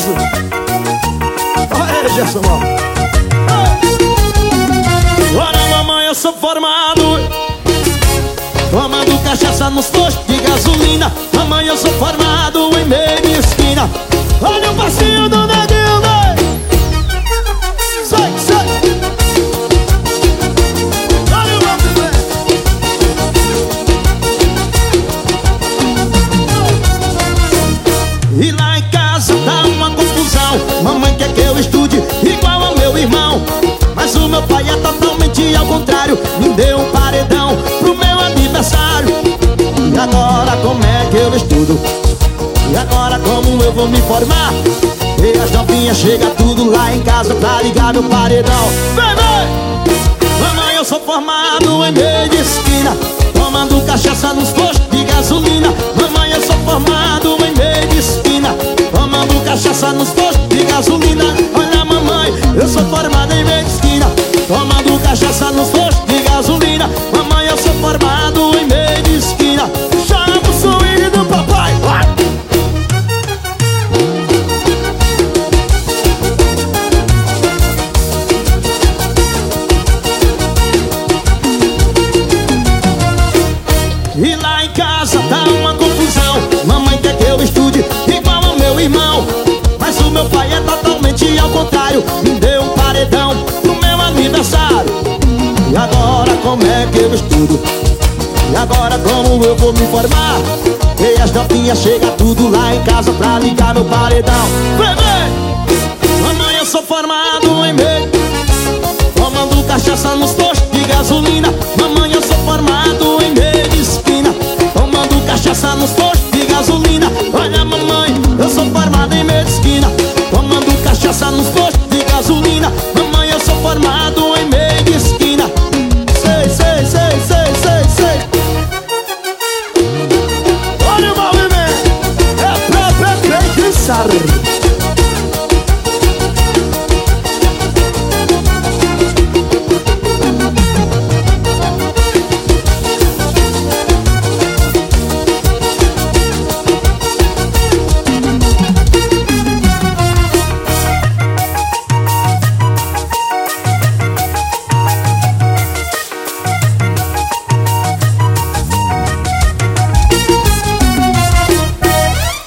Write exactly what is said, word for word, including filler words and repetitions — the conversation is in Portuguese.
Caruso. Olha aí, Gerson, ó. Ora, mamãe, eu sou formado tomando cachaça nos postos de gasolina. Mamãe, eu sou formado em meio de esquina. Olha o passinho do neguinho, né? Sai, sai. Olha o nome, né? E lá em casa tá uma confusão. Mamãe quer que eu estude igual ao meu irmão, mas o meu pai é totalmente ao contrário. Me deu um paredão pro meu aniversário. E agora como é que eu estudo? E agora como eu vou me formar? E as novinhas chega tudo lá em casa pra ligar meu paredão. Vem, vem! Mamãe, eu sou formado em meio de esquina, tomando cachaça nos postos de gasolina. Mamãe, eu sou formado em meio de esquina, tomando cachaça nos postos de gasolina. Olha, mamãe, eu sou formado em meio de esquina, tomando cachaça nos postos de gasolina. Mamãe, eu sou formado em meio de esquina. Chama o swing do papai, vai! E lá em casa tá uma confusão. Mamãe quer que eu estude igual ao meu irmão, mas o meu pai é totalmente ao contrário. Me deu um paredão no meu aniversário. E agora como é que eu estudo? E agora como eu vou me formar? E as novinhas chega tudo lá em casa pra ligar meu paredão. Vem, vem! Mamãe, eu sou formado em meio, tomando cachaça nos postos de gasolina. Mamãe, eu sou formado